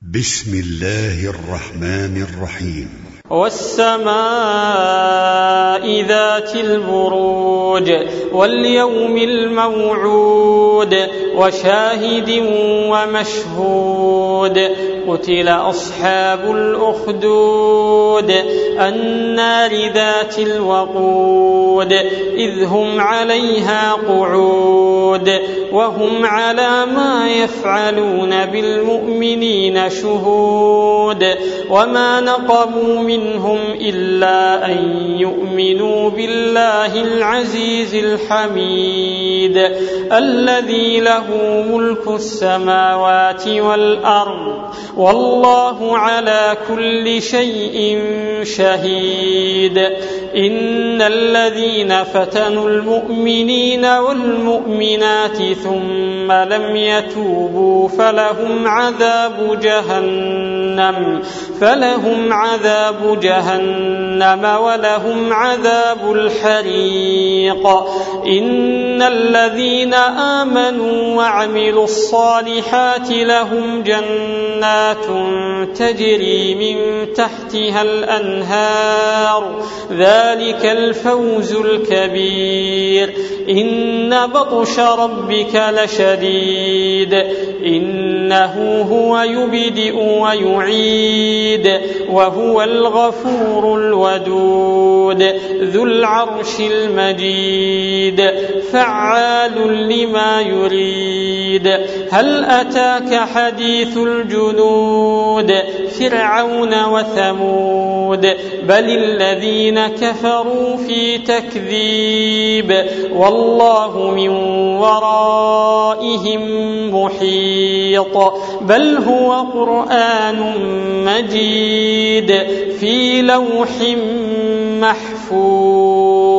بسم الله الرحمن الرحيم. والسماء ذات البروج واليوم الموعود وشاهد ومشهود قتل أصحاب الأخدود النار ذات الوقود إذ هم عليها قعود وهم على ما يفعلون بالمؤمنين شهود وما نقموا منهم إلا أن يؤمنوا بالله العزيز الحميد الذي له ملك السماوات والأرض والله على كل شيء شهيد إن الذين فتنوا المؤمنين والمؤمنات ثم لم يتوبوا فلهم عذاب جهنم ولهم عذاب الحريق إن الذين آمنوا وعملوا الصالحات لهم جنات تجري من تحتها الأنهار ذلك الفوز الكبير إن بطش ربك لشديد إنه هو يبدئ ويعيد وهو الغفور الودود ذو العرش المجيد فعال لما يريد هل أتاك حديث الجنود فرعون وثمود بل الذين كفروا في تكذيب والله من ورائهم محيط بل هو قرآن مجيد في لوح محفوظ.